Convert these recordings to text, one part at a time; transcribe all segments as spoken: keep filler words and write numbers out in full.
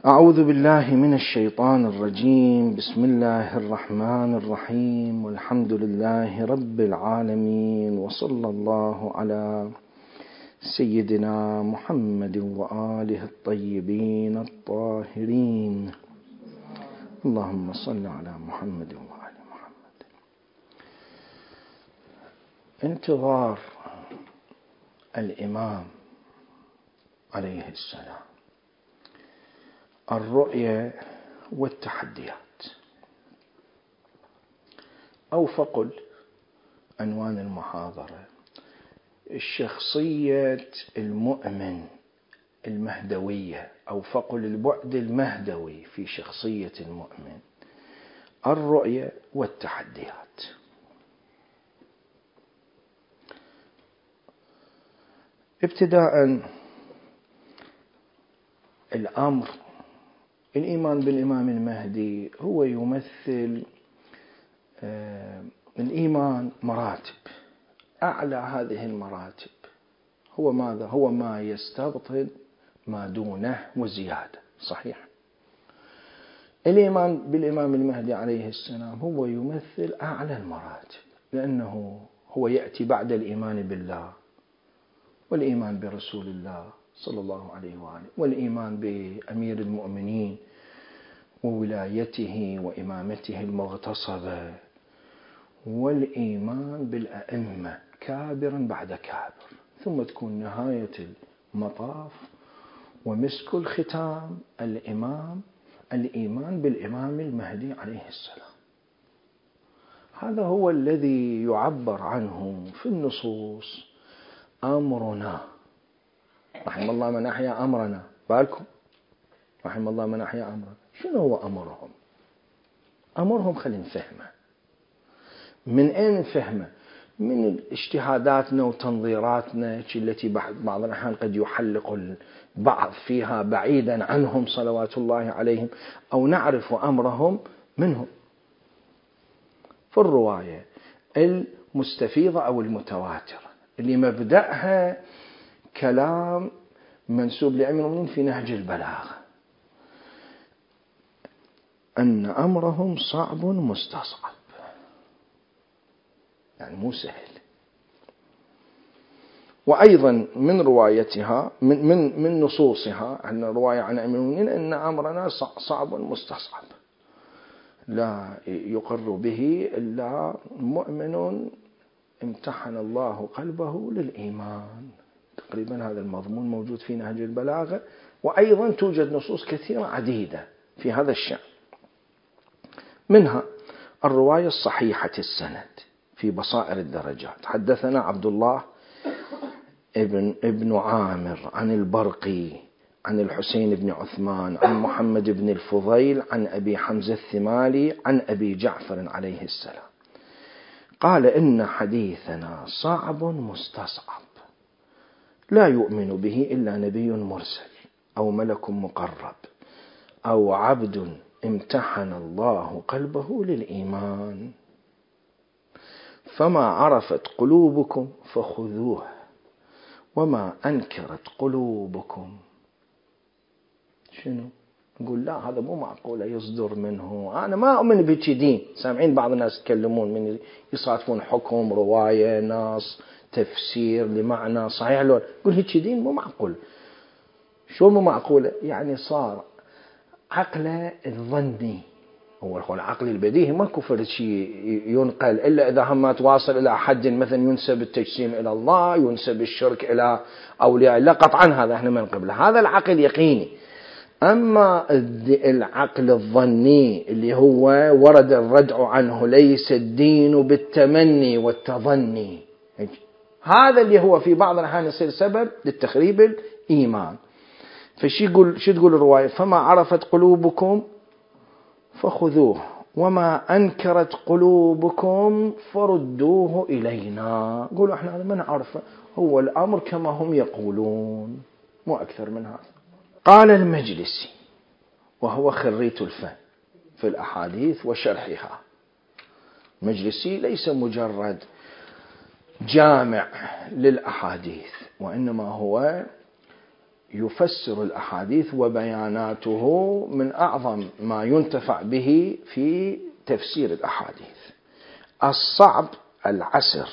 أعوذ بالله من الشيطان الرجيم. بسم الله الرحمن الرحيم، والحمد لله رب العالمين، وصلى الله على سيدنا محمد وآله الطيبين الطاهرين. اللهم صل على محمد وآل محمد. انتظار الإمام عليه السلام، الرؤية والتحديات، أو فقل عنوان المحاضرة الشخصية المؤمن المهدوية، أو فقل البعد المهدوي في شخصية المؤمن، الرؤية والتحديات. ابتداء الأمر الإيمان بالإمام المهدي هو يمثل الإيمان مراتب. أعلى هذه المراتب هو ماذا؟ هو ما يستبطن ما دونه وزيادة. صحيح، الإيمان بالإمام المهدي عليه السلام هو يمثل أعلى المراتب، لأنه هو يأتي بعد الإيمان بالله والإيمان برسول الله صلى الله عليه وآله، والإيمان بأمير المؤمنين وولايته وإمامته المغتصبة، والإيمان بالأئمة كابرا بعد كابر، ثم تكون نهاية المطاف ومسك الختام الإمام الإيمان بالإمام المهدي عليه السلام. هذا هو الذي يعبر عنه في النصوص أمرنا. رحم الله من أحيا أمرنا. بالكم، رحم الله من أحيا أمرنا. شنو هو أمرهم؟ أمرهم خلينا نفهمه. من أين نفهمه؟ من اجتهاداتنا وتنظيراتنا التي بعض الأحيان قد يحلق البعض فيها بعيدا عنهم صلوات الله عليهم، أو نعرف أمرهم منهم في الرواية المستفيضة أو المتواترة اللي مبدأها كلام منسوب لأمير المؤمنين في نهج البلاغة، أن أمرهم صعب مستصعب، يعني مو سهل. وأيضا من روايتها من من من نصوصها عن رواية عن أمير المؤمنين أن أمرنا صعب مستصعب، لا يقر به إلا مؤمن امتحن الله قلبه للإيمان. تقريبا هذا المضمون موجود في نهج البلاغة، وأيضا توجد نصوص كثيرة عديدة في هذا الشأن. منها الرواية الصحيحة السند في بصائر الدرجات. حدثنا عبد الله ابن, ابن عامر عن البرقي عن الحسين بن عثمان عن محمد بن الفضيل عن أبي حمزة الثمالي عن أبي جعفر عليه السلام قال: إن حديثنا صعب مستصعب، لا يؤمن به إلا نبي مرسل أو ملك مقرب أو عبد امتحن الله قلبه للإيمان، فما عرفت قلوبكم فخذوه، وما أنكرت قلوبكم. شنو؟ نقول لا، هذا مو معقولة يصدر منه، أنا ما أؤمن بهيك دين. سامعين بعض الناس يتكلمون من يصادفون حكم، رواية، نص، تفسير لمعنى صحيح لو يقول هيك دين مو معقول. شو مو معقولة؟ يعني صار عقله الظني، هو العقل البديهي ما كفر شيء ينقل إلا إذا هم تواصل إلى حد مثلا ينسب التجسيم إلى الله، ينسب الشرك إلى أولياء الله، قطعا هذا احنا ما نقبله، هذا العقل يقيني. أما العقل الظني اللي هو ورد الردع عنه ليس الدين بالتمني والتظني، هذا اللي هو في بعض الأحيان يصير سبب للتخريب الإيمان. فشي يقول شو تقول الرواية؟ فما عرفت قلوبكم فخذوه، وما أنكرت قلوبكم فردوه إلينا. قولوا احنا هذا ما نعرفه، هو الأمر كما هم يقولون، مو أكثر من هذا. قال المجلسي، وهو خريت الفن في الأحاديث وشرحها. المجلسي ليس مجرد جامع للأحاديث، وإنما هو يفسر الأحاديث وبياناته من أعظم ما ينتفع به في تفسير الأحاديث. الصعب العسر،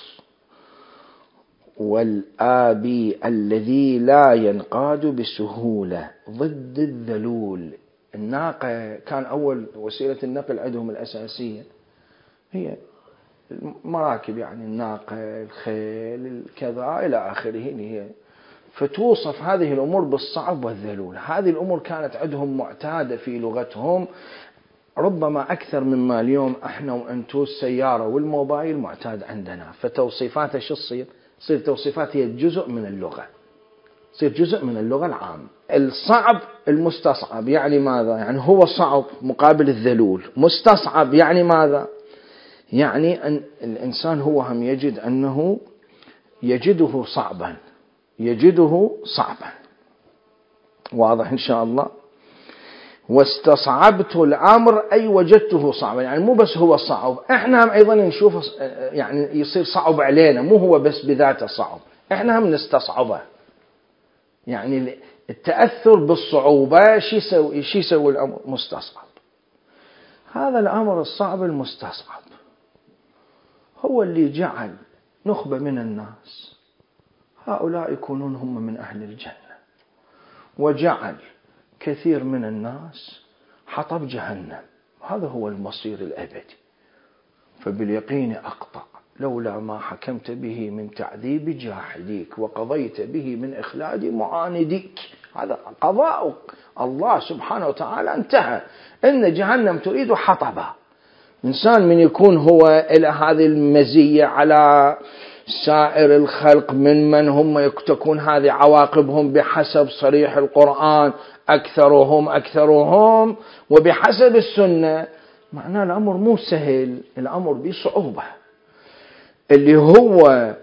والآبي الذي لا ينقاد بسهولة، ضد الذلول. الناقة كان أول وسيلة النقل عندهم الأساسية هي المراكب، يعني الناقة، الخيل، الكذا إلى آخره. هي فتوصف هذه الأمور بالصعب والذلول. هذه الأمور كانت عندهم معتادة في لغتهم، ربما أكثر مما اليوم إحنا وأنتو السيارة والموبايل معتاد عندنا. فتوصيفاتها شو تصير؟ تصير توصيفات هي جزء من اللغة، تصير جزء من اللغة العامة. الصعب المستصعب يعني ماذا؟ يعني هو صعب مقابل الذلول. مستصعب يعني ماذا؟ يعني أن الإنسان هو هم يجد أنه يجده صعبا، يجده صعبا. واضح إن شاء الله. واستصعبت الأمر أي وجدته صعبا، يعني مو بس هو صعب، إحنا هم أيضا نشوفه يعني يصير صعب علينا، مو هو بس بذاته صعب، إحنا هم نستصعبه. يعني التأثر بالصعوبة شي يسوي شي يسوي الأمر مستصعب. هذا الأمر الصعب المستصعب هو اللي جعل نخبة من الناس هؤلاء يكونون هم من أهل الجنة، وجعل كثير من الناس حطب جهنم. هذا هو المصير الأبدي. فباليقين أقطع لولا ما حكمت به من تعذيب جاحديك، وقضيت به من إخلاد معانديك. هذا قضاء الله سبحانه وتعالى، انتهى. إن جهنم تريد حطبا. إنسان من يكون هو إلى هذه المزية على سائر الخلق من من هم تكون هذه عواقبهم بحسب صريح القرآن، أكثرهم أكثرهم وبحسب السنة، معناه الأمر مو سهل، الأمر بصعوبة. اللي هو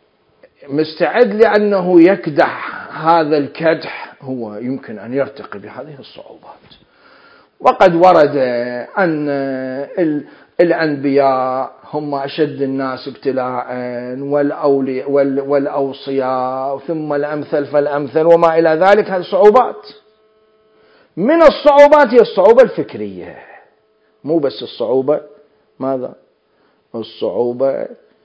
مستعد لأنه يكدح هذا الكدح هو يمكن أن يرتقي بهذه الصعوبات. وقد ورد أن الأنبياء هم أشد الناس ابتلاء، والأولياء والأوصياء، ثم الأمثل فالأمثل، وما إلى ذلك. هذه صعوبات. من الصعوبات هي الصعوبة الفكرية، مو بس الصعوبة ماذا؟ الصعوبة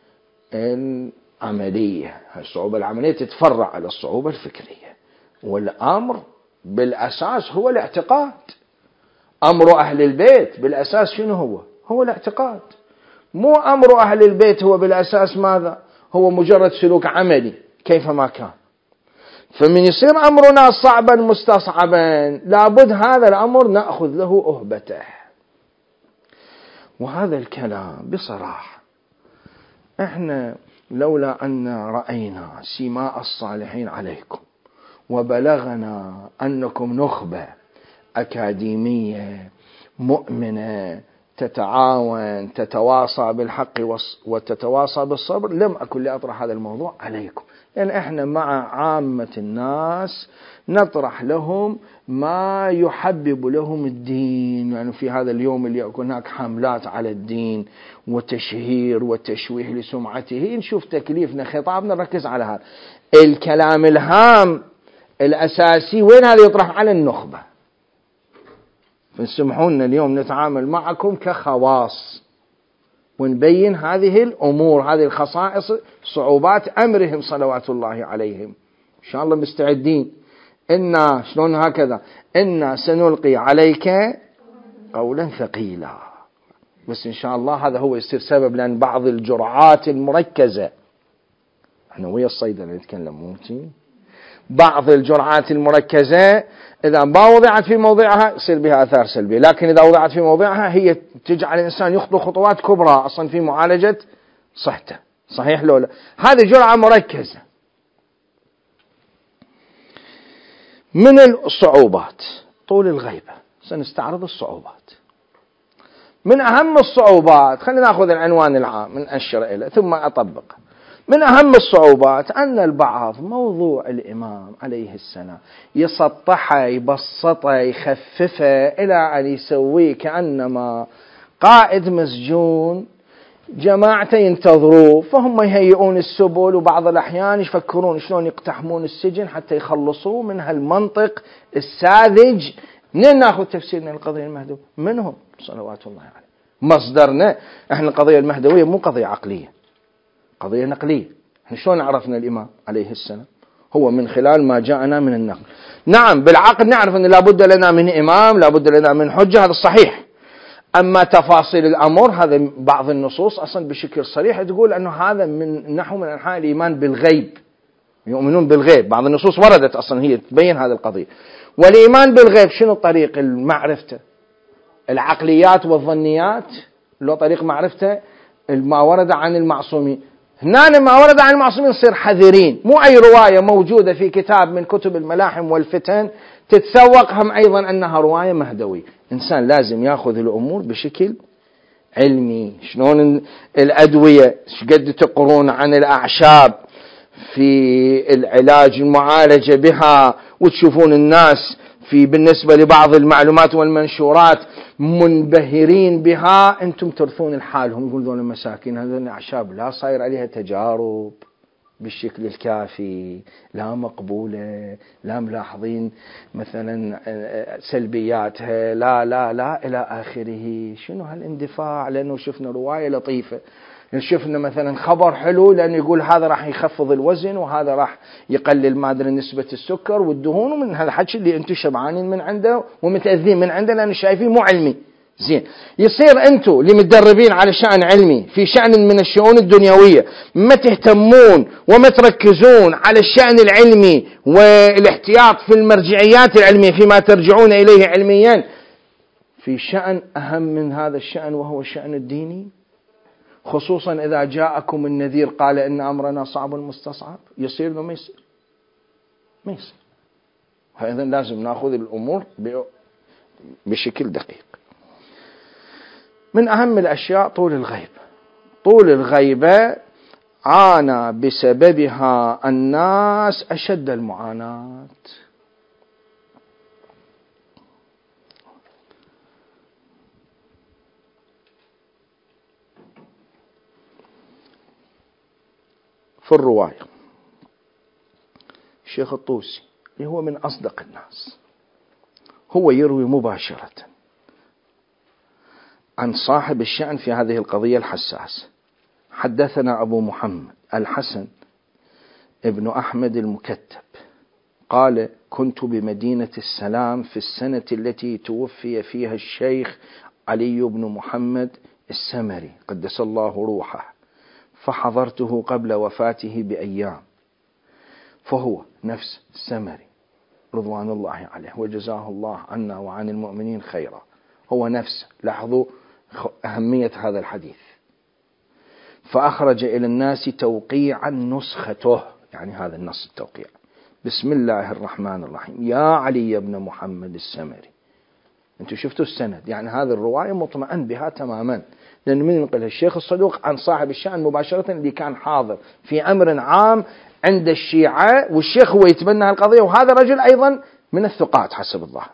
العملية. الصعوبة العملية تتفرع على الصعوبة الفكرية. والأمر بالأساس هو الاعتقاد. أمر أهل البيت بالأساس شنو هو؟ هو الاعتقاد. مو أمر أهل البيت هو بالأساس ماذا؟ هو مجرد سلوك عملي كيفما كان. فمن يصير أمرنا صعبا مستصعبا لابد هذا الأمر نأخذ له أهبته. وهذا الكلام بصراحة احنا لولا أن رأينا سماء الصالحين عليكم، وبلغنا أنكم نخبة أكاديمية مؤمنة تتعاون تتواصى بالحق وتتواصى بالصبر، لم أكن لأطرح هذا الموضوع عليكم. لأن يعني احنا مع عامة الناس نطرح لهم ما يحبب لهم الدين. يعني في هذا اليوم اللي يكون هناك حملات على الدين وتشهير وتشويه لسمعته، نشوف تكليفنا خطابنا نركز على هذا الكلام الهام الأساسي. وين هذا يطرح على النخبة. فسمحونا اليوم نتعامل معكم كخواص ونبين هذه الأمور، هذه الخصائص، صعوبات أمرهم صلوات الله عليهم. إن شاء الله مستعدين. إنا شلون هكذا إنا سنلقي عليك قولا ثقيلا. بس إن شاء الله هذا هو يصير سبب، لأن بعض الجرعات المركزة، احنا ويا الصيدلة نتكلم موتي، بعض الجرعات المركزة إذا ما وضعت في موضعها يصير بها آثار سلبية، لكن إذا وضعت في موضعها هي تجعل الإنسان يخطو خطوات كبرى أصلا في معالجة صحته. صحيح لولا هذه جرعة مركزة. من الصعوبات طول الغيبة. سنستعرض الصعوبات. من أهم الصعوبات، خلينا نأخذ العنوان العام من أشر إليه ثم أطبق. من أهم الصعوبات أن البعض موضوع الإمام عليه السلام يسطحه يبسطه يخففه إلى أن يسويه كأنما قائد مسجون جماعة ينتظروا، فهم يهيئون السبل، وبعض الأحيان يفكرون شلون يقتحمون السجن حتى يخلصوا من هالمنطق الساذج. منين ناخذ تفسيرنا للقضية المهدوية؟ منهم صلوات الله عليه. مصدرنا احنا القضية المهدوية مو قضية عقلية، قضية نقلية. احنا شلون عرفنا الإمام عليه السلام؟ هو من خلال ما جاءنا من النقل. نعم بالعقل نعرف أن لابد لنا من إمام، لابد لنا من حجة، هذا الصحيح. أما تفاصيل الأمر هذا بعض النصوص أصلا بشكل صريح تقول أنه هذا من نحو من أنحاء الإيمان بالغيب، يؤمنون بالغيب. بعض النصوص وردت أصلا هي تبين هذه القضية. والإيمان بالغيب شنو طريق معرفته؟ العقليات والظنيات، لو طريق معرفته ما ورد عن المعصومين. هنا ما ورد عن المعصومين نصير حذرين، مو أي رواية موجودة في كتاب من كتب الملاحم والفتن تتسوق هم أيضا أنها رواية مهدوية. إنسان لازم يأخذ الأمور بشكل علمي. شلون الأدوية شقد تقرون عن الأعشاب في العلاج المعالجة بها، وتشوفون الناس في بالنسبة لبعض المعلومات والمنشورات منبهرين بها، أنتم ترثون الحالهم، يقول ذول المساكين هذول الأعشاب لا صاير عليها تجارب بالشكل الكافي، لا مقبولة، لا ملاحظين مثلا سلبياتها، لا لا لا إلى آخره. شنو هالاندفاع؟ لأنه شفنا رواية لطيفة، شفنا مثلا خبر حلو لأنه يقول هذا راح يخفض الوزن وهذا راح يقلل ما أدري نسبة السكر والدهون، ومن هذا الحكي اللي أنتم شبعانين من عنده ومتأذين من عنده لأنه شايفين مو علمي. زين، يصير أنتم اللي متدربين على شأن علمي في شأن من الشؤون الدنيوية ما تهتمون وما تركزون على الشأن العلمي والاحتياط في المرجعيات العلمية فيما ترجعون إليه علميا في شأن أهم من هذا الشأن وهو الشأن الديني، خصوصا إذا جاءكم النذير قال إن أمرنا صعب مستصعب. يصير لو ما يصير؟ ما يصير. فإذا لازم نأخذ الأمور بشكل دقيق. من أهم الأشياء طول الغيبة. طول الغيبة عانى بسببها الناس أشد المعاناة. في الرواية الشيخ الطوسي اللي هو من أصدق الناس هو يروي مباشرة عن صاحب الشأن في هذه القضية الحساسة. حدثنا أبو محمد الحسن ابن أحمد المكتب قال: كنت بمدينة السلام في السنة التي توفي فيها الشيخ علي بن محمد السمري قدس الله روحه، فحضرته قبل وفاته بأيام، فهو نفس السمري رضوان الله عليه وجزاه الله عنا وعن المؤمنين خيرا، هو نفس. لاحظوا أهمية هذا الحديث. فأخرج إلى الناس توقيعا نسخته، يعني هذا النص التوقيع: بسم الله الرحمن الرحيم يا علي بن محمد السمري. أنتم شفتوا السند، يعني هذه الرواية مطمئن بها تماما، لأن من ينقلها الشيخ الصدوق عن صاحب الشأن مباشرة اللي كان حاضر في أمر عام عند الشيعة، والشيخ هو يتبنى القضية، وهذا رجل أيضا من الثقات حسب الظاهر.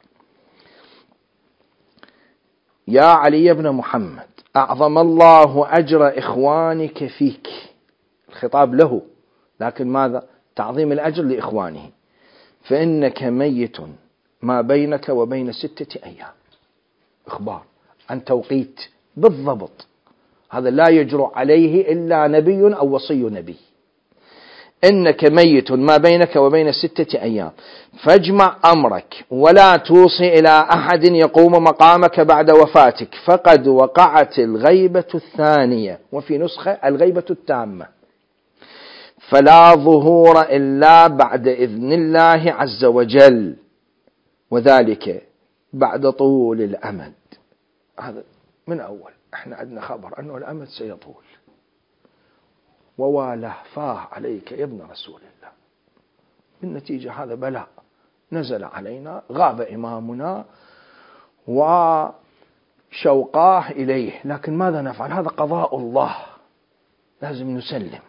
يا علي بن محمد أعظم الله أجر إخوانك فيك. الخطاب له، لكن ماذا؟ تعظيم الأجر لإخوانه. فإنك ميت ما بينك وبين ستة أيام. إخبار عن توقيت بالضبط، هذا لا يجرؤ عليه إلا نبي أو وصي نبي. إنك ميت ما بينك وبين ستة أيام، فاجمع أمرك ولا توصي إلى أحد يقوم مقامك بعد وفاتك، فقد وقعت الغيبة الثانية، وفي نسخة الغيبة التامة، فلا ظهور إلا بعد إذن الله عز وجل، وذلك بعد طول الأمد. هذا من أول احنا عندنا خبر أنه الأمد سيطول، ووالهفاه عليك يا ابن رسول الله. بالنتيجة هذا بلاء نزل علينا، غاب إمامنا وشوقاه إليه، لكن ماذا نفعل؟ هذا قضاء الله، لازم نسلم.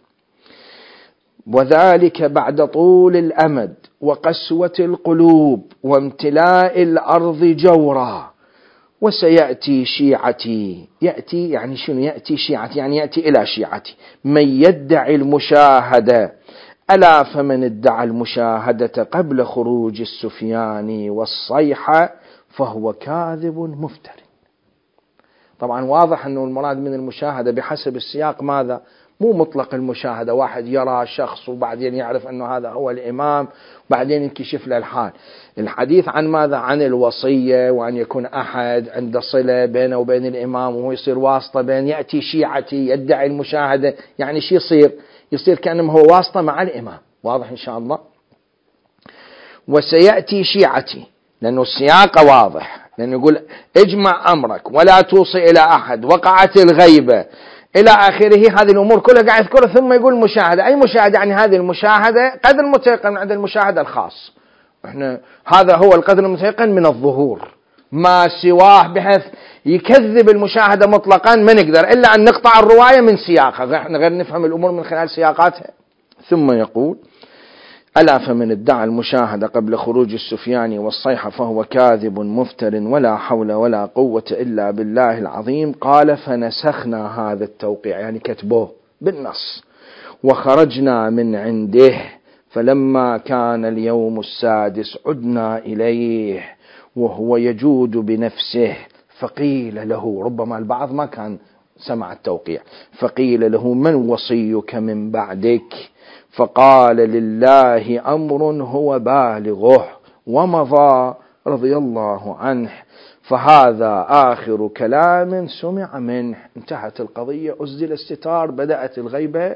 وذلك بعد طول الأمد وقسوة القلوب وامتلاء الأرض جورا وسيأتي شيعتي. يأتي يعني شنو؟ يأتي شيعتي يعني يأتي إلى شيعتي من يدعي المشاهدة. ألا فمن ادعى المشاهدة قبل خروج السفيان والصيحة فهو كاذب مفتر. طبعا واضح أنه المراد من المشاهدة بحسب السياق ماذا؟ مو مطلق المشاهدة، واحد يرى شخص وبعدين يعرف أنه هذا هو الإمام وبعدين ينكشف له الحال. الحديث عن ماذا؟ عن الوصية، وأن يكون أحد عند صلة بينه وبين الإمام وهو يصير واسطة بين. يأتي شيعتي يدعي المشاهدة يعني شي يصير؟ يصير كأنه هو واسطة مع الإمام. واضح إن شاء الله. وسيأتي شيعتي لأنه السياق واضح، لأنه يقول اجمع أمرك ولا توصي إلى أحد، وقعت الغيبة إلى آخره. هذه الأمور كلها قاعد يذكرها، ثم يقول مشاهدة. أي مشاهدة؟ يعني هذه المشاهدة قدر متيقن عند المشاهدة الخاص. إحنا هذا هو القدر المتيقن من الظهور، ما سواه بحيث يكذب المشاهدة مطلقا ما نقدر إلا أن نقطع الرواية من سياقها، إحنا غير نفهم الأمور من خلال سياقاتها. ثم يقول ألا فمن ادعى المشاهدة قبل خروج السفيان والصيحة فهو كاذب مفتر ولا حول ولا قوة إلا بالله العظيم. قال فنسخنا هذا التوقيع يعني كتبوه بالنص وخرجنا من عنده، فلما كان اليوم السادس عدنا إليه وهو يجود بنفسه فقيل له، ربما البعض ما كان سمع التوقيع، فقيل له من وصيك من بعدك؟ فقال لله أمر هو بالغه ومضى رضي الله عنه، فهذا آخر كلام سمع منه. انتهت القضية، أزل الستار، بدأت الغيبة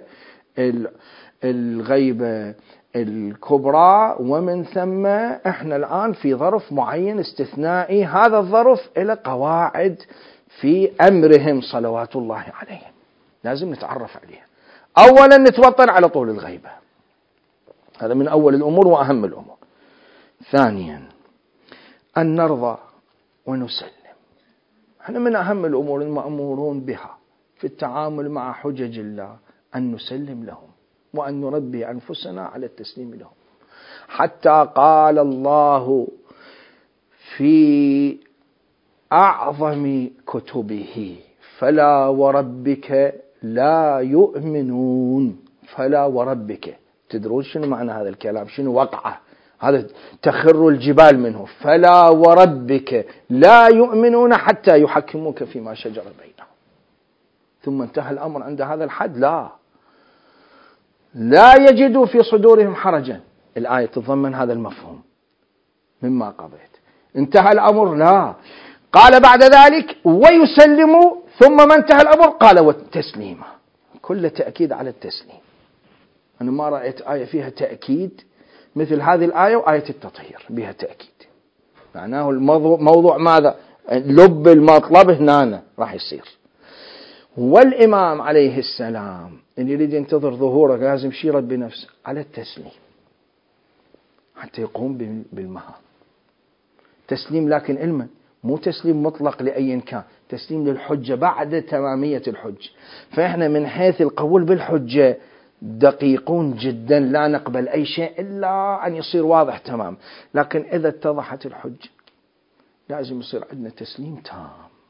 الغيبة الكبرى، ومن ثم احنا الآن في ظرف معين استثنائي. هذا الظرف إلى قواعد في أمرهم صلوات الله عليهم لازم نتعرف عليها. أولا نتوطن على طول الغيبة، هذا من أول الأمور وأهم الأمور. ثانيا أن نرضى ونسلم. احنا من أهم الأمور المأمورون بها في التعامل مع حجج الله أن نسلم لهم وأن نربي أنفسنا على التسليم لهم. حتى قال الله في أعظم كتبه فلا وربك لا يؤمنون. فلا وربك، تدرون شنو معنى هذا الكلام؟ شنو وقعه؟ هذا تخر الجبال منه. فلا وربك لا يؤمنون حتى يحكموك فيما شجر بينهم. ثم انتهى الأمر عند هذا الحد؟ لا لا يجدوا في صدورهم حرجا. الآية تتضمن هذا المفهوم مما قضيت. انتهى الأمر؟ لا. قال بعد ذلك ويسلموا، ثم ما انتهى الأمر قال والتسليم. كل تأكيد على التسليم. أنا ما رأيت آية فيها تأكيد مثل هذه الآية وآية التطهير بها تأكيد. معناه الموضوع موضوع ماذا؟ لب المطلب هنا راح يصير. والإمام عليه السلام اللي يريد ينتظر ظهوره لازم يرد بنفسه على التسليم حتى يقوم بالمهام. تسليم لكن علما، مو تسليم مطلق لأي كان، تسليم للحجة بعد تمامية الحجة. فإحنا من حيث القبول بالحجة دقيقون جدا، لا نقبل أي شيء إلا أن يصير واضح تمام. لكن إذا اتضحت الحجة لازم يصير عندنا تسليم تام.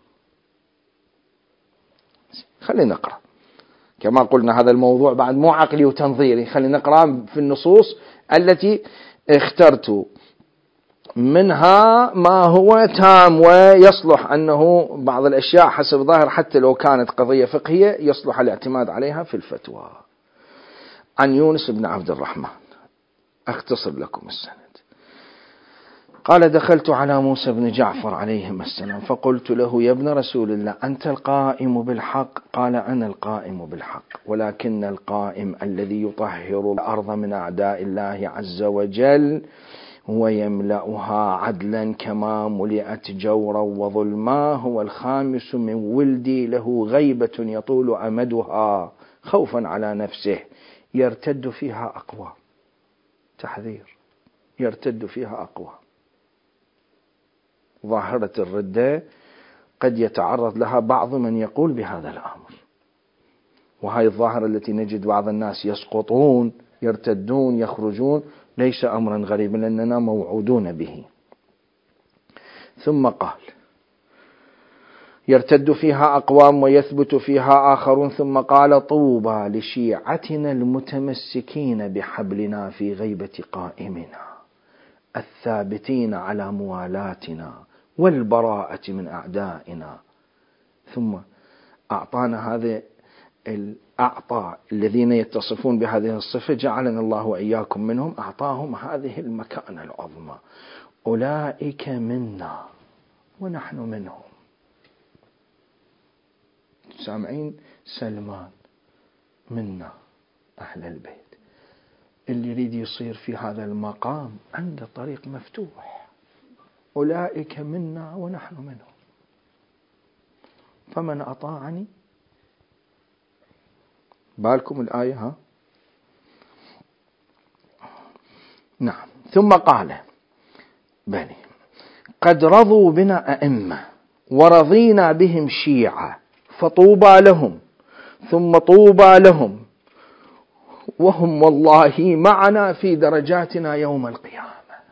خلينا نقرأ كما قلنا، هذا الموضوع بعد مو عقلي وتنظيري. خلينا نقرأ في النصوص التي اخترت منها ما هو تام ويصلح أنه بعض الأشياء حسب ظاهر حتى لو كانت قضية فقهية يصلح الاعتماد عليها في الفتوى. عن يونس بن عبد الرحمن، أختصر لكم السند. قال دخلت على موسى بن جعفر عليهما السلام فقلت له يا ابن رسول الله أنت القائم بالحق؟ قال أنا القائم بالحق، ولكن القائم الذي يطهر الأرض من أعداء الله عز وجل ويملأها عدلا كما ملئت جورا وظلما هو الخامس من ولدي له غيبة يطول أمدها خوفا على نفسه يرتد فيها أقوى. تحذير، يرتد فيها أقوى. ظاهرة الردة قد يتعرض لها بعض من يقول بهذا الأمر، وهي الظاهرة التي نجد بعض الناس يسقطون يرتدون يخرجون، ليس أمرا غريبا لأننا موعودون به. ثم قال يرتد فيها أقوام ويثبت فيها آخرون. ثم قال طوبى لشيعتنا المتمسكين بحبلنا في غيبة قائمنا الثابتين على موالاتنا والبراءة من أعدائنا. ثم أعطانا هذا الأعطى الذين يتصفون بهذه الصفة، جعلنا الله وإياكم منهم، أعطاهم هذه المكانة العظمى. أولئك منا ونحن منهم. سامعين؟ سلمان منا أهل البيت. اللي يريد يصير في هذا المقام عنده طريق مفتوح. أولئك منا ونحن منهم، فمن أطاعني. بالكم الآية ها؟ نعم. ثم قال بني قد رضوا بنا أئمة ورضينا بهم شيعة فطوبى لهم ثم طوبى لهم وهم والله معنا في درجاتنا يوم القيامة.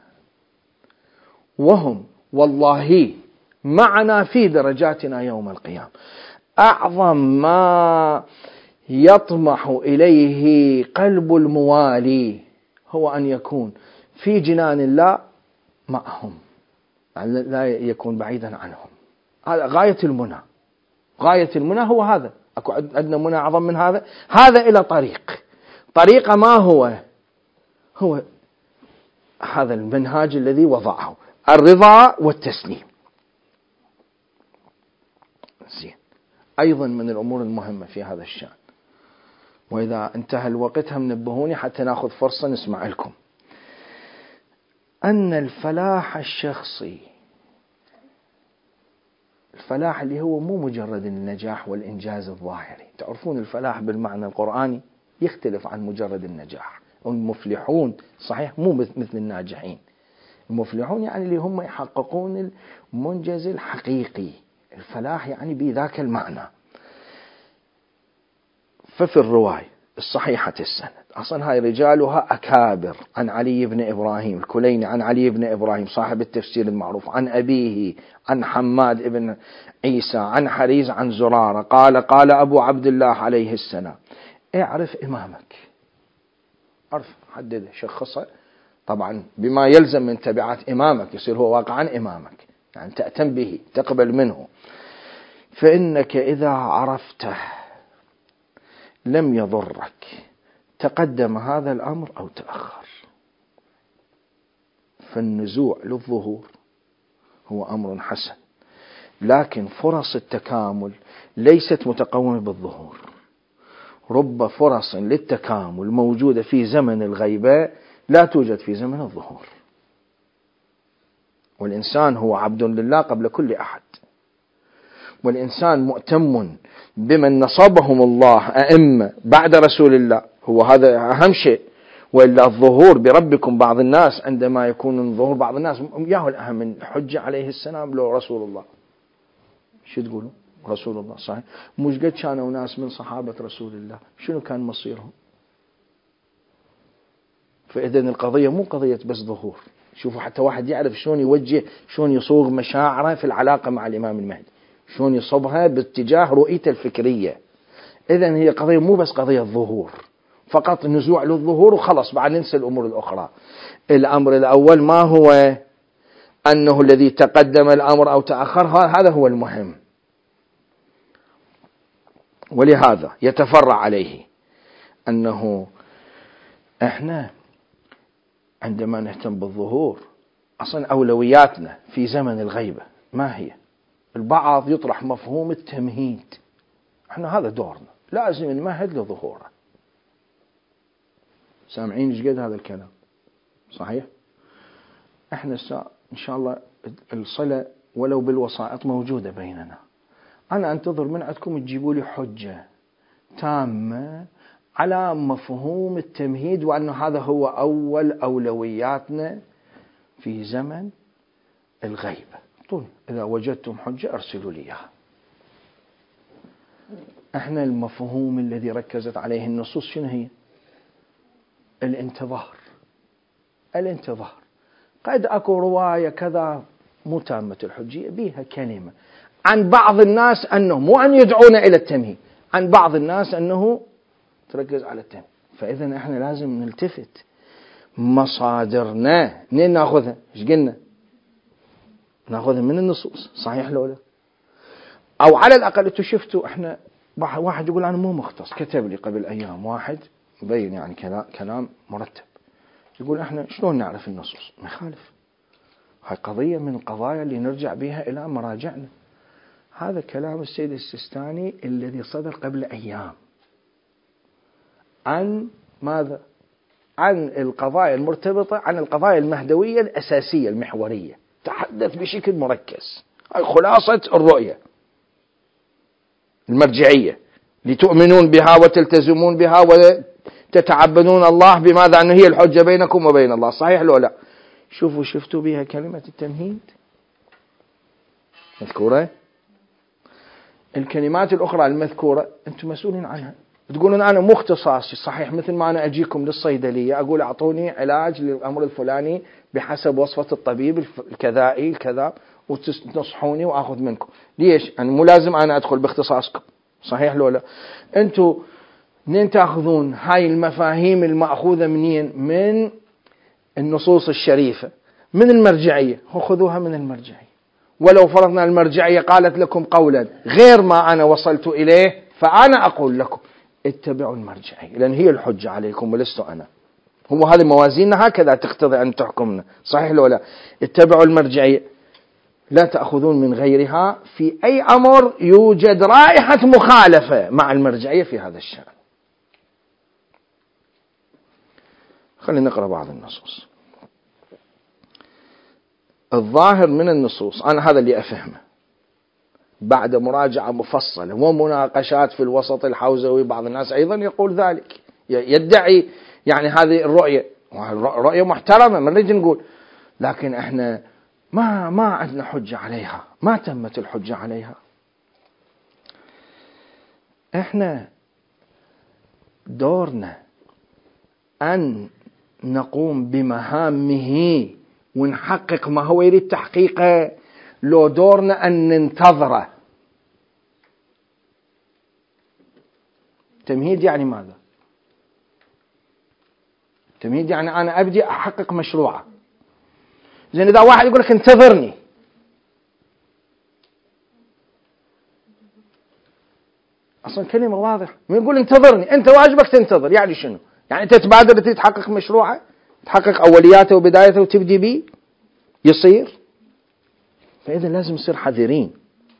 وهم والله معنا في درجاتنا يوم القيامة. أعظم ما يطمح إليه قلب الموالي هو أن يكون في جنان الله معهم، لا يكون بعيدا عنهم. هذا غاية المنى. غاية المنى هو هذا. أكو عندنا منى أعظم من هذا؟ هذا إلى طريق. طريق ما هو؟ هو هذا المنهاج الذي وضعه، الرضا والتسليم. زين. أيضا من الأمور المهمة في هذا الشأن، وإذا انتهى الوقت هم نبهوني حتى نأخذ فرصة نسمع لكم، أن الفلاح الشخصي، الفلاح اللي هو مو مجرد النجاح والإنجاز الظاهري. تعرفون الفلاح بالمعنى القرآني يختلف عن مجرد النجاح. المفلحون صحيح مو مثل الناجحين. المفلحون يعني اللي هم يحققون المنجز الحقيقي. الفلاح يعني بذاك المعنى. ففي الرواية الصحيحة السند، أصلا هاي رجالها أكابر، عن علي بن إبراهيم الكليني، عن علي بن إبراهيم صاحب التفسير المعروف، عن أبيه عن حماد بن عيسى عن حريز عن زرارة قال قال أبو عبد الله عليه السلام اعرف إمامك. عرف، حدد، شخصه، طبعا بما يلزم من تبعات إمامك، يصير هو واقعا إمامك، يعني تأتم به، تقبل منه. فإنك إذا عرفته لم يضرك تقدم هذا الأمر أو تأخر. فالنزوع للظهور هو أمر حسن، لكن فرص التكامل ليست متقومة بالظهور. رب فرص للتكامل موجودة في زمن الغيبة لا توجد في زمن الظهور. والإنسان هو عبد لله قبل كل أحد، والإنسان مؤتم بمن نصبهم الله أئمة بعد رسول الله، هو هذا أهم شيء. وإلا الظهور بربكم بعض الناس، عندما يكون الظهور بعض الناس ياهو الأهم من حجة عليه السلام لو رسول الله. شو تقولوا؟ رسول الله صحيح. مش قد كانوا ناس من صحابة رسول الله شنو كان مصيرهم؟ فإذن القضية مو قضية بس ظهور. شوفوا حتى واحد يعرف شلون يوجه، شلون يصوغ مشاعره في العلاقة مع الإمام المهدي، شلون يصبها باتجاه رؤيته الفكرية. إذن هي قضية مو بس قضية ظهور فقط، نزوع للظهور وخلص، بعد ننسى الأمور الأخرى. الأمر الأول ما هو؟ أنه الذي تقدم الأمر أو تأخر، هذا هو المهم. ولهذا يتفرع عليه أنه إحنا عندما نهتم بالظهور أصلا أولوياتنا في زمن الغيبة ما هي؟ البعض يطرح مفهوم التمهيد. إحنا هذا دورنا، لازم نمهد لظهوره. سامعين ايش قد هذا الكلام؟ صحيح. إحنا إن شاء الله الصلة ولو بالوسائط موجودة بيننا. أنا أنتظر من عندكم تجيبوا لي حجة تامة على مفهوم التمهيد، وأن هذا هو أول أولوياتنا في زمن الغيبة. طول إذا وجدتم حجة أرسلوا لي إياها. إحنا المفهوم الذي ركزت عليه النصوص شنو هي؟ الانتظار. الانتظار. قد أكو رواية كذا مو تامة الحجية بيها كلمة عن بعض الناس أنه مو أن يدعون إلى التمهيد، عن بعض الناس أنه تركز على التمهيد. فإذا إحنا لازم نلتفت مصادرنا منين ناخذها؟ إيش قلنا؟ ناخذها من النصوص، صحيح لو لا؟ أو على الأقل أنتوا شفتوا إحنا واحد يقول أنا مو مختص، كتب لي قبل أيام واحد يبين يعني كلام مرتب، يقول إحنا شلون نعرف النصوص؟ ما يخالف، هاي قضية من القضايا اللي نرجع بها إلى مراجعنا. هذا كلام السيد السيستاني الذي صدر قبل أيام عن ماذا؟ عن القضايا المرتبطة، عن القضايا المهدوية الأساسية المحورية، تحدث بشكل مركز. هاي خلاصة الرؤية المرجعية لتؤمنون بها وتلتزمون بها وتتعبدون الله بماذا؟ أنه هي الحجة بينكم وبين الله، صحيح لو لا؟ شوفوا شفتوا بها كلمة التمهيد مذكورة؟ الكلمات الأخرى المذكورة أنتم مسؤولين عنها. تقولون أنا مو اختصاصي، صحيح، مثل ما أنا أجيكم للصيدلية أقول أعطوني علاج للأمر الفلاني بحسب وصفة الطبيب الكذائي الكذا وتنصحوني وأخذ منكم. ليش؟ يعني مو لازم أنا أدخل باختصاصكم، صحيح لو لا؟ أنتم منين تأخذون هاي المفاهيم المأخوذة منين؟ من النصوص الشريفة، من المرجعية، خذوها من المرجعية. ولو فرضنا المرجعية قالت لكم قولا غير ما أنا وصلت إليه، فأنا أقول لكم اتبعوا المرجعية، لأن هي الحجة عليكم ولست أنا. هو هذه موازيننا هكذا تقتضي أن تحكمنا، صحيح لو لا؟ اتبعوا المرجعية، لا تأخذون من غيرها في أي أمر يوجد رائحة مخالفة مع المرجعية في هذا الشأن. خلينا نقرأ بعض النصوص. الظاهر من النصوص، أنا هذا اللي أفهمه بعد مراجعة مفصلة ومناقشات في الوسط الحوزوي، بعض الناس أيضا يقول ذلك، يدعي يعني هذه الرؤية، رؤية محترمة ما نريد نقول، لكن احنا ما ما عندنا حجة عليها، ما تمت الحجة عليها. احنا دورنا أن نقوم بمهامه ونحقق ما هو يريد تحقيقه، لو دورنا أن ننتظره. تمهيد يعني ماذا؟ تمهيد يعني أنا أبدي أحقق مشروعه. زين إذا واحد يقول لك انتظرني، أصلا كلمة واضحة، يقول انتظرني، أنت واجبك تنتظر، يعني شنو؟ يعني أنت تبادر تحقق مشروعه، تحقق أولياته وبدايته وتبدي بيه يصير. فإذا لازم نصير حذرين،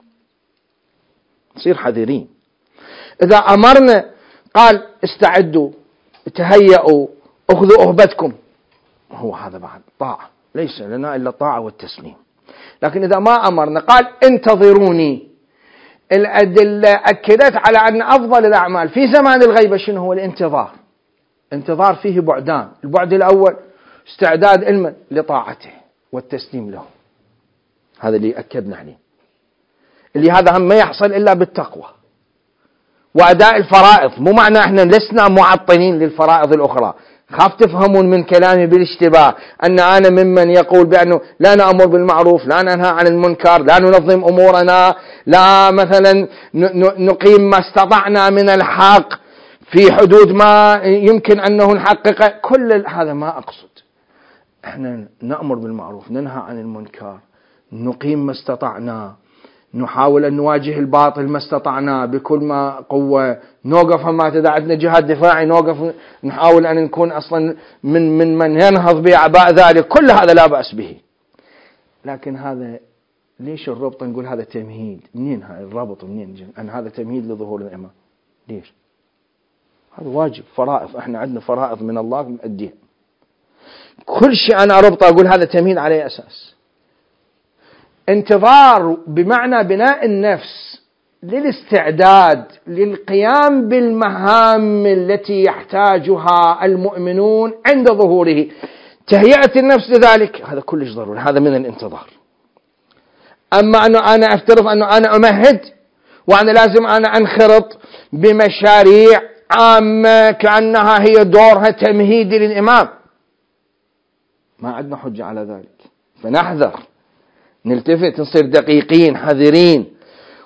نصير حذرين. إذا أمرنا قال استعدوا تهيئوا أخذوا أهبتكم، هو هذا بعد طاعة، ليس لنا إلا الطاعة والتسليم. لكن إذا ما أمرنا قال انتظروني، الأدلة أكدت على أن أفضل الأعمال في زمان الغيبة شنو هو؟ الانتظار. انتظار فيه بعدان، البعد الأول استعداد علما لطاعته والتسليم له، هذا اللي أكدنا عليه، اللي هذا هم ما يحصل إلا بالتقوى وأداء الفرائض. مو معنى احنا لسنا معطلين للفرائض الأخرى، خاف تفهمون من كلامي بالاشتباه أن أنا ممن يقول بأنه لا نأمر بالمعروف، لا ننهى عن المنكر، لا ننظم أمورنا، لا مثلا نقيم ما استطعنا من الحق في حدود ما يمكن أنه نحققه. كل هذا ما أقصد. احنا نأمر بالمعروف، ننهى عن المنكر، نقيم ما استطعنا، نحاول أن نواجه الباطل ما استطعنا بكل ما قوة، نوقف ما إذا عندنا جهاد دفاعي نوقف، نحاول أن نكون أصلا من من من ينهض بأعباء ذلك، كل هذا لا بأس به. لكن هذا ليش الربط نقول هذا تمهيد؟ منين هذا الربط؟ منين أن هذا تمهيد لظهور الإمام؟ ليش؟ هذا واجب فرائض، احنا عندنا فرائض من الله نؤديها. كل شيء أنا أربط أقول هذا تمهيد عليه أساس. انتظار بمعنى بناء النفس للاستعداد للقيام بالمهام التي يحتاجها المؤمنون عند ظهوره، تهيئة النفس لذلك، هذا كلش ضروري، هذا من الانتظار. أما أنه أنا أفترض أنه أنا أمهد وأنا لازم أنا أنخرط بمشاريع عامة كأنها هي دورها تمهيدي للإمام، ما عندنا حجة على ذلك. فنحذر، نلتفت، نصير دقيقين حذرين،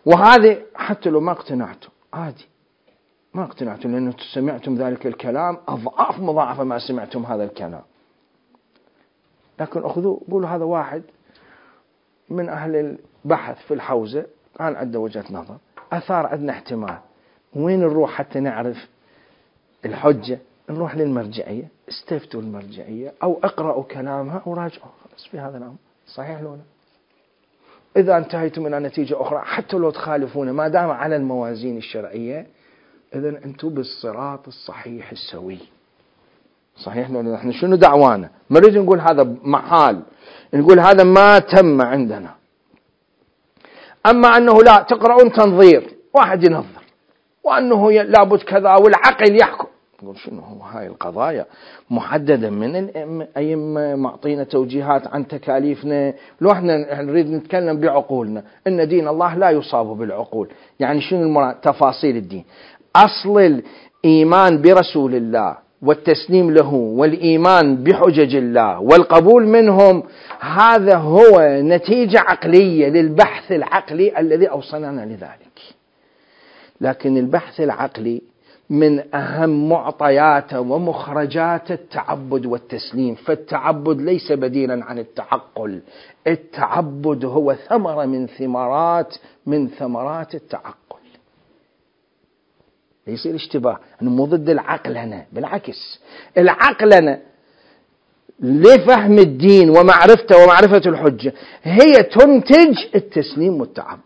وهذه حتى لو ما اقتنعتم عادي، ما اقتنعتم لأنه سمعتم ذلك الكلام أضعاف مضاعفة ما سمعتم هذا الكلام، لكن أخذوه قولوا هذا واحد من أهل البحث في الحوزة كان عنده وجهة نظر، أثار عندنا احتمال، وين نروح حتى نعرف الحجة؟ نروح للمرجعية، استفتوا المرجعية أو اقرأوا كلامها وراجعوا، خلاص في هذا الأمر صحيح لولا. إذا انتهيتم إلى نتيجة أخرى حتى لو تخالفون ما دام على الموازين الشرعية، إذن أنتم بالصراط الصحيح السوي. صحيح لولا. نحن شنو دعوانا؟ ما نريد نقول هذا محال، نقول هذا ما تم عندنا. أما أنه لا تقرؤون تنظير واحد ينظر، وأنه لابد كذا والعقل يحكم، نقول شنو هو؟ هاي القضايا محددة من الأئمة، معطينا توجيهات عن تكاليفنا. لو احنا نريد نتكلم بعقولنا إن دين الله لا يصاب بالعقول، يعني شنو المراد؟ تفاصيل الدين. أصل الإيمان برسول الله والتسليم له والإيمان بحجج الله والقبول منهم، هذا هو نتيجة عقلية للبحث العقلي الذي أوصلنا لذلك. لكن البحث العقلي من أهم معطيات ومخرجات التعبد والتسليم، فالتعبد ليس بديلا عن التعقل، التعبد هو ثمرة من ثمرات من ثمرات التعقل. يصير اشتباه أنه مو ضد العقلنة، بالعكس العقلنة لفهم الدين ومعرفته ومعرفة الحجة هي تنتج التسليم والتعبد.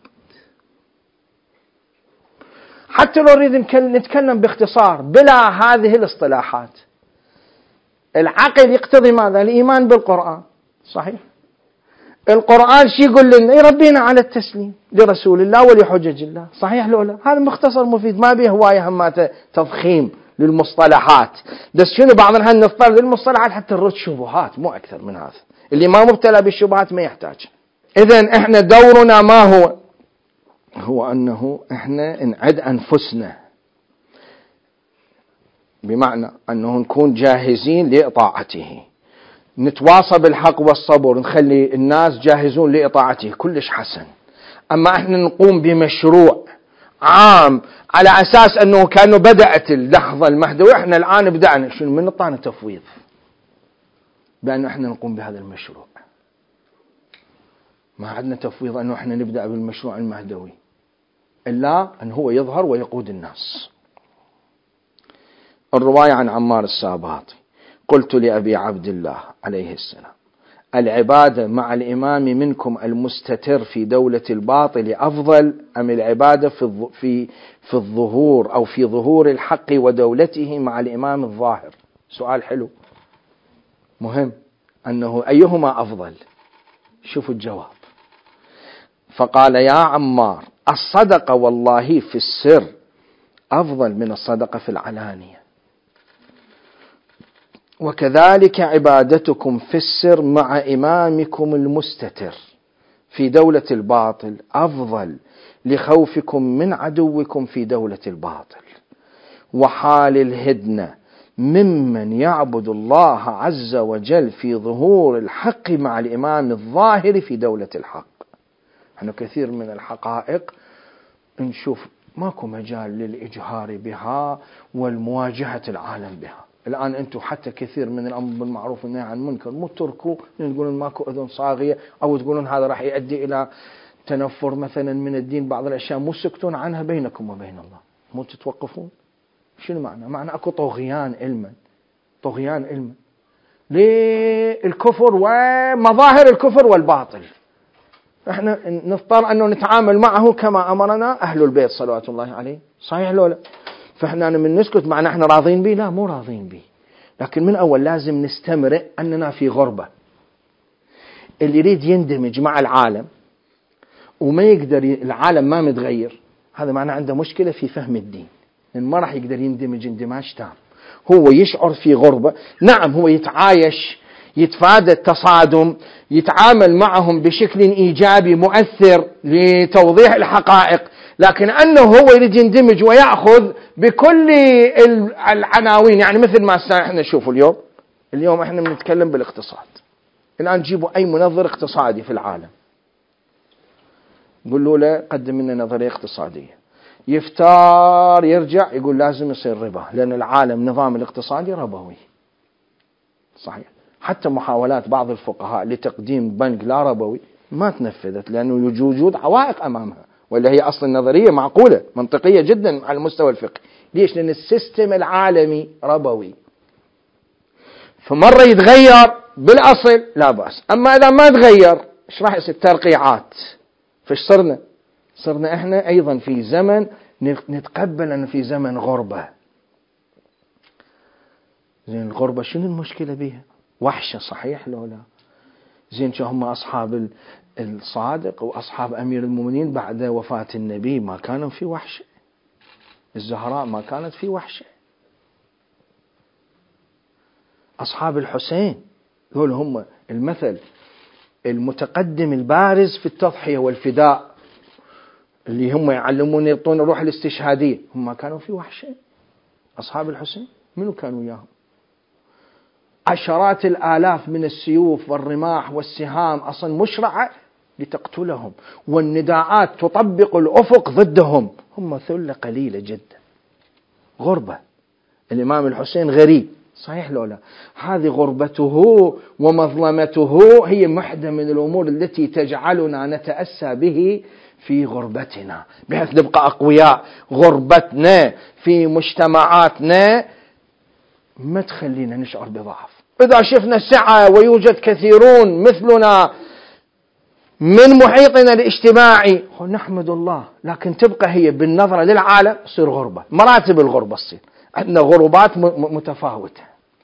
حتى لو نريد نتكلم باختصار بلا هذه الاصطلاحات، العقل يقتضي ماذا؟ الإيمان بالقرآن، صحيح؟ القرآن شي يقول لنا؟ يربينا على التسليم لرسول الله ولحجج الله، صحيح لولا؟ هذا مختصر مفيد، ما به هواية همات تضخيم للمصطلحات، بس شنو بعض الحين نضطر للمصطلحات حتى نرد شبهات، مو أكثر من هذا. اللي ما مبتلى بالشبهات ما يحتاج. إذن إحنا دورنا ما هو؟ هو أنه إحنا نعد أنفسنا، بمعنى أنه نكون جاهزين لإطاعته، نتواصى بالحق والصبر، نخلي الناس جاهزون لإطاعته، كلش حسن. أما إحنا نقوم بمشروع عام على أساس أنه كانوا بدأت اللحظة المهدوية، إحنا الآن بدأنا شنو؟ من نطعنا تفويض بأن إحنا نقوم بهذا المشروع. ما عندنا تفويض أنه إحنا نبدأ بالمشروع المهدوي إلا أن هو يظهر ويقود الناس. الرواية عن عمار الساباطي: قلت لأبي عبد الله عليه السلام: العبادة مع الإمام منكم المستتر في دولة الباطل أفضل أم العبادة في في في الظهور أو في ظهور الحق ودولته مع الإمام الظاهر؟ سؤال حلو مهم، أنه أيهما أفضل؟ شوفوا الجواب. فقال: يا عمار، الصدقة والله في السر أفضل من الصدقة في العلانية، وكذلك عبادتكم في السر مع إمامكم المستتر في دولة الباطل أفضل لخوفكم من عدوكم في دولة الباطل. وحال الهدنة ممن يعبد الله عز وجل في ظهور الحق مع الإمام الظاهر في دولة الحق. نحن كثير من الحقائق نشوف ماكو مجال للإجهار بها والمواجهة العالم بها. الآن أنتم حتى كثير من الأمر بالمعروف والنهي عن المنكر مو تركوا تقولون ماكو أذن صاغية، أو تقولون هذا راح يؤدي إلى تنفر مثلا من الدين، بعض الأشياء مو سكتون عنها بينكم وبين الله، مو تتوقفون. شنو معنى؟ معنى أكو طغيان علما، طغيان علما للكفر ومظاهر الكفر والباطل. احنا نضطر أنه نتعامل معه كما أمرنا أهل البيت صلوات الله عليه، صحيح لولا؟ فإحنا من نسكت معنى احنا راضين به؟ لا، مو راضين به، لكن من أول لازم نستمر أننا في غربة. اللي يريد يندمج مع العالم وما يقدر، العالم ما متغير، هذا معناه عنده مشكلة في فهم الدين، لأن ما راح يقدر يندمج اندماج تام. هو يشعر في غربة، نعم هو يتعايش، يتفادى التصادم، يتعامل معهم بشكل إيجابي مؤثر لتوضيح الحقائق، لكن أنه هو يريد يندمج ويأخذ بكل العناوين. يعني مثل ما احنا نشوف اليوم اليوم احنا بنتكلم بالاقتصاد، الآن جيبوا أي منظر اقتصادي في العالم، يقولوا له قدم لنا نظرية اقتصادية، يفتار يرجع يقول لازم يصير ربا، لأن العالم نظام الاقتصادي ربوي. صحيح. حتى محاولات بعض الفقهاء لتقديم بنك لا ربوي ما تنفذت، لأنه يوجد وجود عوائق أمامها، ولا هي أصل النظرية معقولة منطقية جدا على المستوى الفقهي. ليش؟ لأن السيستم العالمي ربوي، فمرة يتغير بالأصل لا بأس، أما إذا ما تغير إيش راح يصير؟ ترقيعات. فإيش صرنا؟ صرنا إحنا أيضا في زمن نتقبل أن في زمن غربة. زين الغربة شنو المشكلة بها؟ وحشة صحيح لو لا؟ زين شو هم أصحاب الصادق وأصحاب أمير المؤمنين بعد وفاة النبي ما كانوا في وحشة؟ الزهراء ما كانت في وحشة؟ أصحاب الحسين دول هم المثل المتقدم البارز في التضحية والفداء، اللي هم يعلمون يعطون الروح الاستشهادية، هم كانوا في وحشة؟ أصحاب الحسين منو كانوا وياهم؟ عشرات الآلاف من السيوف والرماح والسهام أصلا مشرعة لتقتلهم، والنداءات تطبق الأفق ضدهم، هم ثلة قليلة جدا. غربة. الإمام الحسين غريب صحيح لولا؟ هذه غربته ومظلمته هي واحدة من الأمور التي تجعلنا نتأسى به في غربتنا، بحيث نبقى أقوياء. غربتنا في مجتمعاتنا ما تخلينا نشعر بضعف. إذا شفنا سعة ويوجد كثيرون مثلنا من محيطنا الاجتماعي نحمد الله، لكن تبقى هي بالنظرة للعالم تصير غربة. مراتب الغربة تصير عندنا غربات متفاوتة،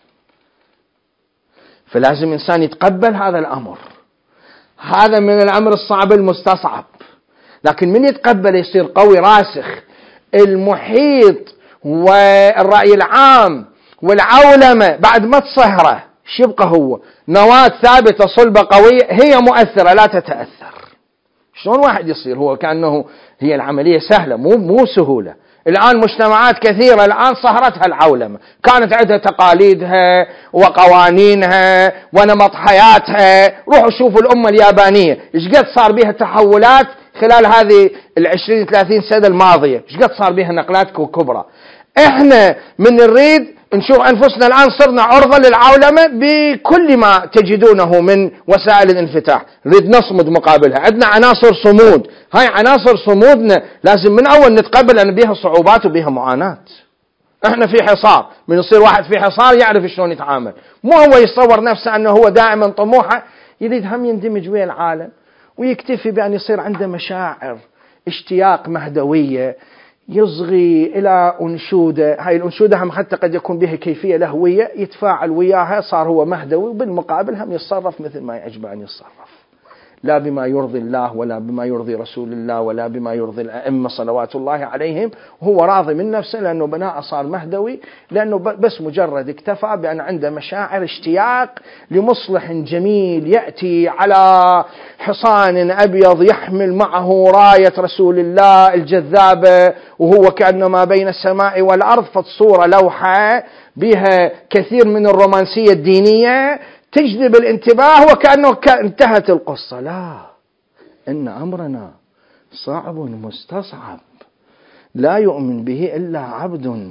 فلازم إنسان يتقبل هذا الأمر. هذا من الأمر الصعب المستصعب، لكن من يتقبل يصير قوي راسخ. المحيط والرأي العام والعولمة بعد ما تصهره شبقى هو نواة ثابتة صلبة قوية، هي مؤثرة لا تتأثر. شلون واحد يصير هو كأنه هي العملية سهلة؟ مو مو سهولة. الآن مجتمعات كثيرة الآن صهرتها العولمة، كانت عندها تقاليدها وقوانينها ونمط حياتها. روحوا شوفوا الأمة اليابانية إيش قد صار بها تحولات خلال هذه العشرين ثلاثين سنة الماضية، إيش قد صار بها نقلات كبرى. إحنا من نريد نشوف أنفسنا الآن صرنا عرضة للعولمة بكل ما تجدونه من وسائل الانفتاح، نريد نصمد مقابلها. عندنا عناصر صمود، هاي عناصر صمودنا لازم من أول نتقبل أن بها صعوبات وبها معاناة. احنا في حصار، من يصير واحد في حصار يعرف شلون يتعامل، مو هو يصور نفسه أنه هو دائما طموحه، يريد هم يندمج ويا العالم ويكتفي بأن يصير عنده مشاعر اشتياق مهدوية، يصغي إلى أنشودة. هاي الأنشودة هم حتى قد يكون بها كيفية لهوية يتفاعل وياها، صار هو مهدوي، وبالمقابل هم يتصرف مثل ما يعجبه أن يتصرف، لا بما يرضي الله ولا بما يرضي رسول الله ولا بما يرضي الأئمة صلوات الله عليهم. هو راضي من نفسه لأنه بناء صار مهدوي، لأنه بس مجرد اكتفى بأن عنده مشاعر اشتياق لمصلح جميل يأتي على حصان أبيض يحمل معه راية رسول الله الجذابة، وهو كأنما بين السماء والأرض، فتصور لوحة بها كثير من الرومانسية الدينية تجذب الانتباه وكأنه انتهت القصة. لا، إن أمرنا صعب مستصعب، لا يؤمن به إلا عبد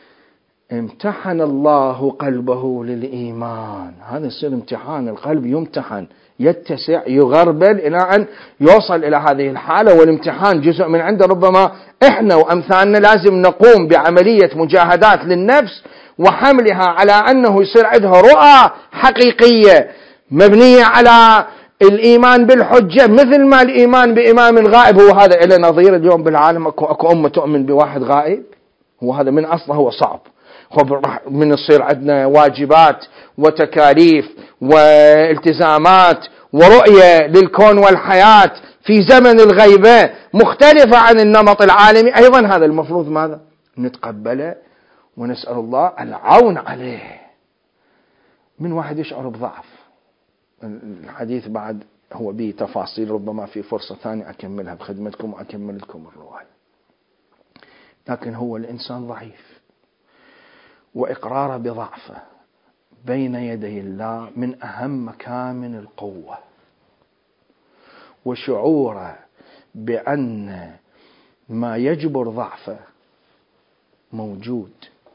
امتحن الله قلبه للإيمان. هذا يصير امتحان، القلب يمتحن، يتسع، يغربل إلى أن يوصل إلى هذه الحالة، والامتحان جزء من عنده. ربما إحنا وأمثالنا لازم نقوم بعملية مجاهدات للنفس وحملها على أنه يصير عندها رؤى حقيقية مبنية على الإيمان بالحجة، مثل ما الإيمان بإمام غائب هو هذا إلى نظير. اليوم بالعالم أكو, أكو أمة تؤمن بواحد غائب، هو هذا من أصله هو صعب. من يصير عندنا واجبات وتكاليف والتزامات ورؤية للكون والحياة في زمن الغيبة مختلفة عن النمط العالمي، أيضا هذا المفروض ماذا؟ نتقبله ونسأل الله العون عليه. من واحد يشعر بضعف، الحديث بعد هو به تفاصيل، ربما في فرصة ثانية أكملها بخدمتكم وأكمل لكم الرواية. لكن هو الإنسان ضعيف، وإقراره بضعفه بين يدي الله من أهم مكامن القوة، وشعوره بأن ما يجبر ضعفه موجود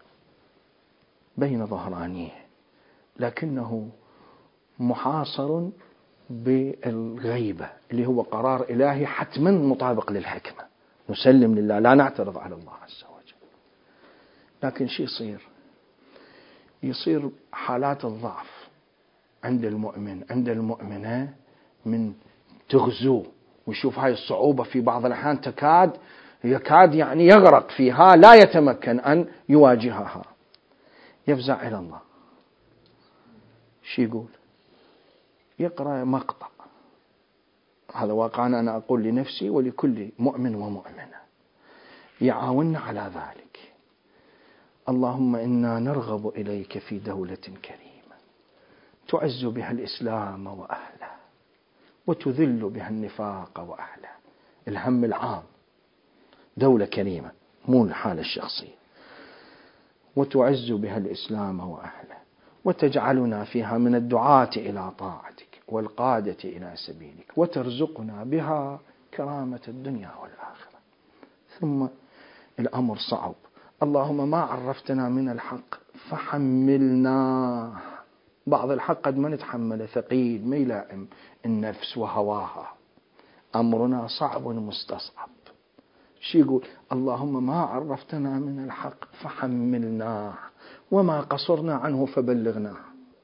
بين ظهرانيه، لكنه محاصر بالغيبة اللي هو قرار إلهي حتما مطابق للحكمة. نسلم لله، لا نعترض على الله عز وجل. لكن شو يصير؟ يصير حالات الضعف عند المؤمن عند المؤمنة من تغزو، ويشوف هاي الصعوبة في بعض الأحيان تكاد يكاد يعني يغرق فيها، لا يتمكن أن يواجهها، يفزع إلى الله. شو يقول؟ يقرأ مقطع، هذا واقعنا أنا أقول لنفسي ولكل مؤمن ومؤمنة، يعاوننا على ذلك. اللهم إنا نرغب إليك في دولة كريمة تعز بها الإسلام وأهله وتذل بها النفاق وأهله. الهم العام، دولة كريمة مو الحالة الشخصية. وتعز بها الإسلام وأهله وتجعلنا فيها من الدعاة إلى طاعتك والقادة إلى سبيلك وترزقنا بها كرامة الدنيا والآخرة. ثم الأمر صعب، اللهم ما عرفتنا من الحق فحملنا. بعض الحق قد ما نتحمله، ثقيل ما يلائم النفس وهواها، أمرنا صعب مستصعب. شو يقول؟ اللهم ما عرفتنا من الحق فحملنا وما قصرنا عنه فبلغنا.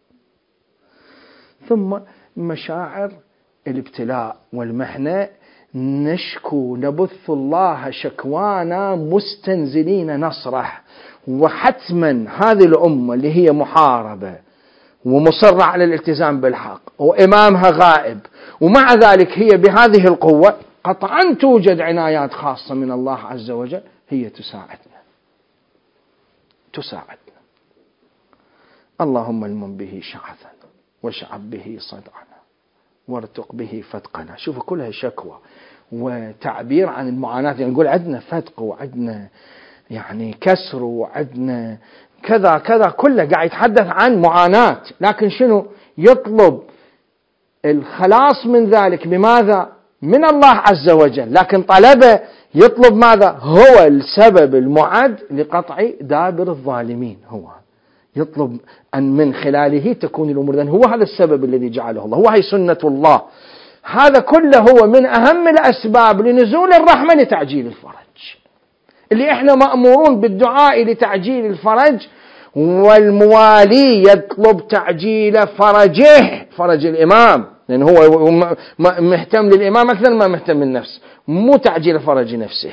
ثم مشاعر الابتلاء والمحنة، نشكو نبث الله شكوانا مستنزلين نصره. وحتما هذه الأمة اللي هي محاربة ومصرة على الالتزام بالحق وإمامها غائب، ومع ذلك هي بهذه القوة، قطعا توجد عنايات خاصة من الله عز وجل، هي تساعدنا تساعدنا اللهم المن به شعثا واشعب به صدعنا وارتق به فتقنا. شوفوا كلها شكوى وتعبير عن المعاناة. يعني نقول عندنا فتق وعندنا يعني كسر وعندنا كذا كذا، كله قاعد يتحدث عن معاناة، لكن شنو يطلب؟ الخلاص من ذلك بماذا؟ من الله عز وجل. لكن طلبه يطلب ماذا؟ هو السبب المعد لقطع دابر الظالمين، هو يطلب أن من خلاله تكون الأمور، لأن هو هذا السبب الذي جعله الله، هو هي سنة الله. هذا كله هو من أهم الأسباب لنزول الرحمة لتعجيل الفرج، اللي إحنا مأمورون بالدعاء لتعجيل الفرج، والموالي يطلب تعجيل فرجه، فرج الإمام، لأن هو مهتم للإمام أكثر ما مهتم للنفس، مو تعجيل فرج نفسه،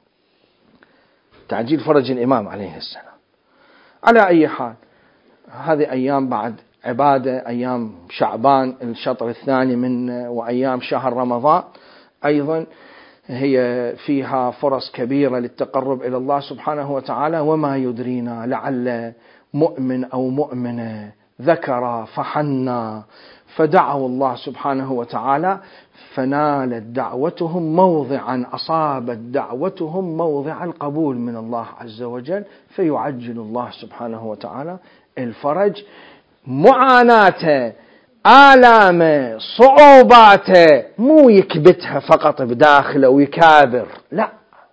تعجيل فرج الإمام عليه السلام. على أي حال، هذه أيام بعد عبادة، أيام شعبان الشطر الثاني من وأيام شهر رمضان أيضا هي فيها فرص كبيرة للتقرب إلى الله سبحانه وتعالى. وما يدرينا لعل مؤمن أو مؤمنة ذكر فحنا فدعوا الله سبحانه وتعالى فنالت دعوتهم موضعا، أصابت دعوتهم موضع القبول من الله عز وجل، فيعجل الله سبحانه وتعالى الفرج. معاناته، آلامه، صعوباته مو يكبتها فقط بداخله ويكابر، لا،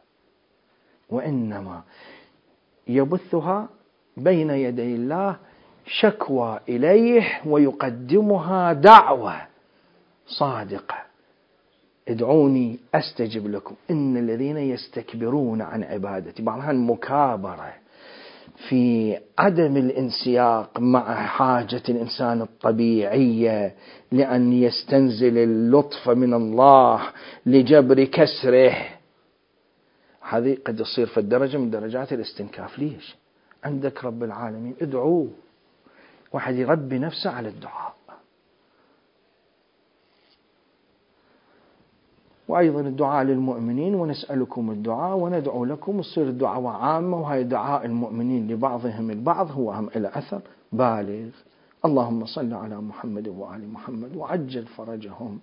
وإنما يبثها بين يدي الله شكوى إليه ويقدمها دعوة صادقة: ادعوني أستجب لكم إن الذين يستكبرون عن عبادتي. بعضها المكابرة في عدم الانسياق مع حاجة الإنسان الطبيعية لأن يستنزل اللطف من الله لجبر كسره، هذه قد تصير في الدرجة من درجات الاستنكاف. ليش؟ عندك رب العالمين، ادعوه. واحد يربي نفسه على الدعاء. وأيضا الدعاء للمؤمنين، ونسألكم الدعاء وندعو لكم، تصير الدعاء عامة، وهي دعاء المؤمنين لبعضهم البعض هو هم إلى أثر بالغ. اللهم صل على محمد وآل محمد وعجل فرجهم.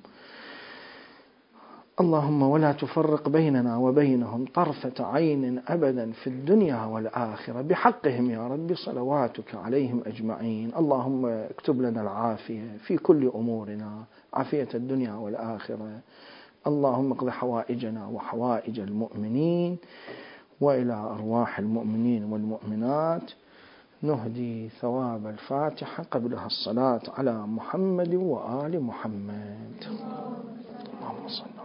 اللهم ولا تفرق بيننا وبينهم طرفة عين أبدا في الدنيا والآخرة بحقهم يا رب، صلواتك عليهم أجمعين. اللهم اكتب لنا العافية في كل أمورنا، عافية الدنيا والآخرة. اللهم اقض حوائجنا وحوائج المؤمنين، وإلى أرواح المؤمنين والمؤمنات نهدي ثواب الفاتحة قبلها الصلاة على محمد وآل محمد. اللهم صل